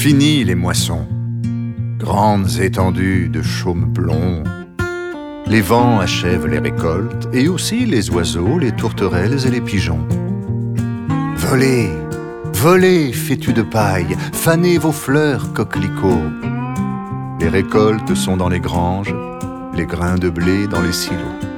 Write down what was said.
Fini les moissons, grandes étendues de chaume blond. Les vents achèvent les récoltes, et aussi les oiseaux, les tourterelles et les pigeons. Volez, volez, fétus de paille, fanez vos fleurs, coquelicots. Les récoltes sont dans les granges, les grains de blé dans les silos.